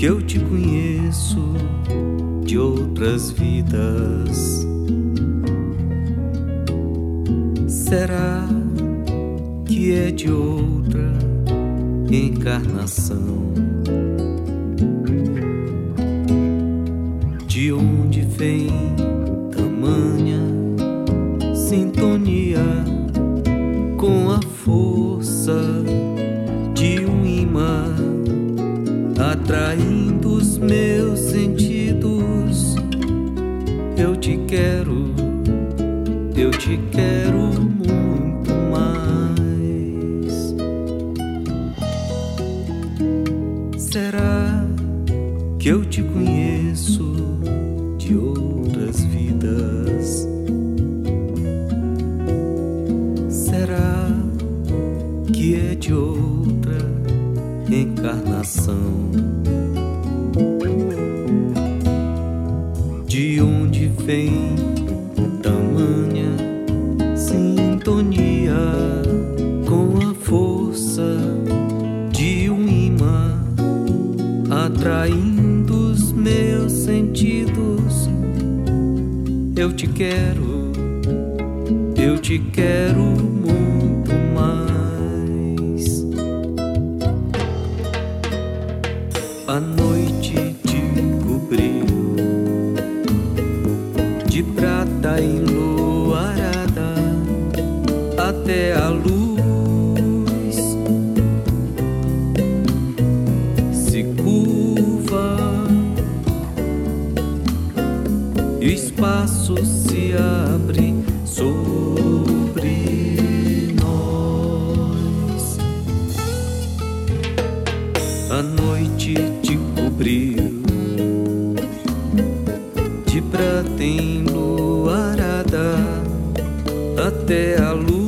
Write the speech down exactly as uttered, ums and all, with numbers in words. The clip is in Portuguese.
que eu te conheço de outras vidas. Será que é de outra encarnação? De onde vem tamanha sintonia com a força de um imã atraindo os meus sentidos? Eu te quero, eu te quero muito mais. Será que eu te conheço de outras vidas? Será que é de outra encarnação? De onde vem tamanha sintonia com a força de um imã atraindo os meus sentidos? Eu te quero, eu te quero muito mais. A noite te cobriu de prata enluarada até a luz se curva e o espaço se abre sobre nós. A noite te cobriu de prata enluarada até a luz